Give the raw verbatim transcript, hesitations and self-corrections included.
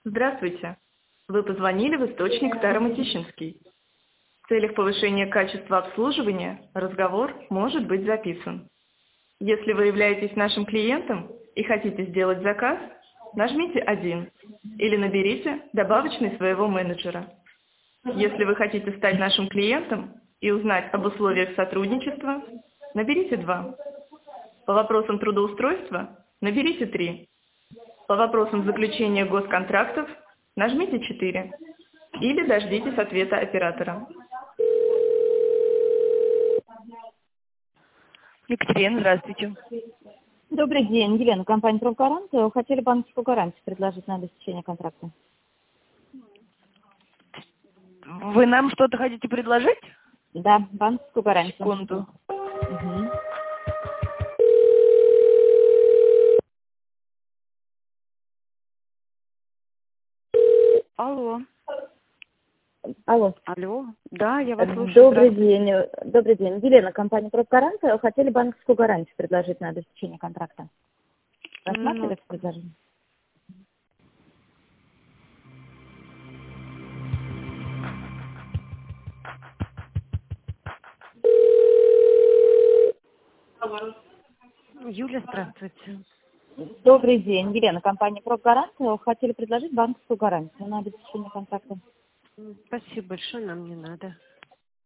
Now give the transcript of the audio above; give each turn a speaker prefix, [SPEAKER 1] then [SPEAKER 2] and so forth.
[SPEAKER 1] Здравствуйте. Вы позвонили в источник Старомытищинский. В целях повышения качества обслуживания разговор может быть записан. Если вы являетесь нашим клиентом и хотите сделать заказ, нажмите один или наберите добавочный своего менеджера. Если вы хотите стать нашим клиентом и узнать об условиях сотрудничества, наберите два. По вопросам трудоустройства наберите три. По вопросам заключения госконтрактов нажмите четыре или дождитесь ответа оператора. Екатерина, здравствуйте.
[SPEAKER 2] Добрый день, Елена, компания «Профгарант». Хотели банковскую гарантию предложить на обеспечение контракта.
[SPEAKER 1] Вы нам что-то хотите предложить?
[SPEAKER 2] Да, банковскую гарантию.
[SPEAKER 1] Секунду.
[SPEAKER 2] Угу.
[SPEAKER 3] Алло.
[SPEAKER 2] Алло.
[SPEAKER 3] Алло. Да, я вас слушаю.
[SPEAKER 2] Добрый день. Добрый день. Елена, компания «Профгарант». Хотели банковскую гарантию предложить на обеспечение контракта. Рассматривали это предложение?
[SPEAKER 3] Юля, здравствуйте.
[SPEAKER 2] Добрый день, Елена, компания «Профгарант». Хотели предложить банковскую гарантию на обеспечение контракта.
[SPEAKER 3] Спасибо большое, нам не надо.